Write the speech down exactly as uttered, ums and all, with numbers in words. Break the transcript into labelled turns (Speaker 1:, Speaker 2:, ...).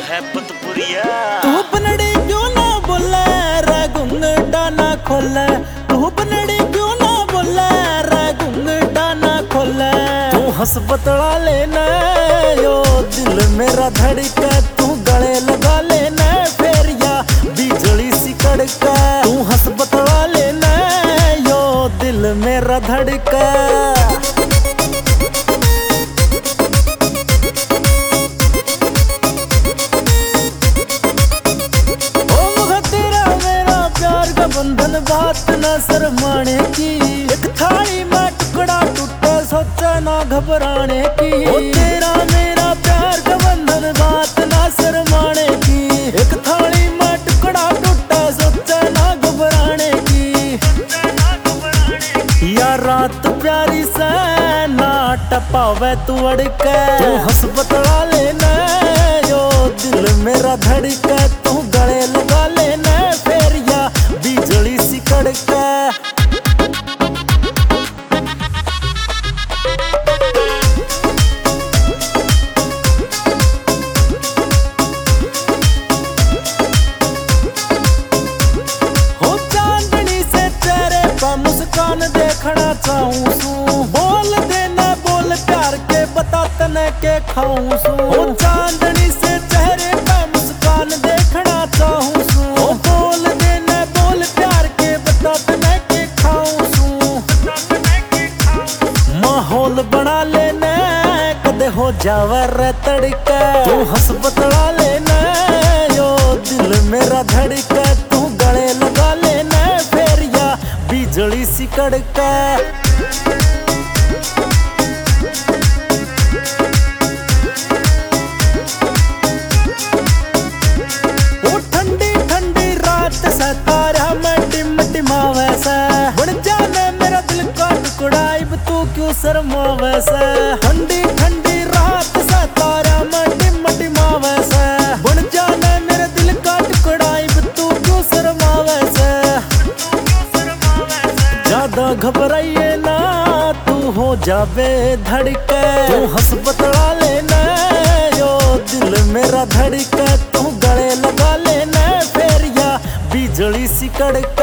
Speaker 1: है बतपुरिया।
Speaker 2: तू बनड़ी क्यों ना बोले रे घूंघटा ना खोले, तू बनड़ी क्यों ना बोले रे घूंघटा ना खोले। तू हंस बतला लेना यो दिल मेरा धड़का, तू गले लगा लेना फिर या बिजली सी कड़का। तू हंस बतला लेना यो दिल मेरा धड़का। बंधन बात न शर्माने की, एक थाली में टुकड़ा टूटे सोचा ना घबराने की। ओ तेरा मेरा प्यार का बंधन बात न शर्माने की, एक थाली में टुकड़ा टूटा सोचा ना घबराने की। या रात प्यारी से ना टपावे तू अड़के, तू हंस बतला लेना यो दिल मेरा धड़का। तू गले लगा लेना फिर या बिजली सी कड़का। हो चांदनी से तेरे पे मुस्कान देखना चाहूं सू, बोल देना बोल प्यार के बता तने के खाऊं सू। हो चांदनी से चेहरे पे मुस्कान देखना चाहूं सू, बोल देना बोल प्यार के बता तने के खाऊं सू। माहौल बना लेना कदे हो जावे रे तड़का, तू हंस बतला लेना यो दिल मेरा धड़का। तू गले लगा लेना फिर या बिजली सी कड़का। तारा में टिम टिमावे से बन जाने मेरा दिल का टुकड़ा, अब तू क्यों शर्मावे से। ठंडी ठंडी रात से तारा में टिम टिमावे से बन जाने मेरा दिल का टुकड़ा, अब तू क्यों शर्मावे से। ज्यादा घबराइए ना तू हो जावे धड़के, तू हंस बतला लेना यो दिल मेरा धड़का। तू गले लगा लेना फिर या बिजली सी कड़का।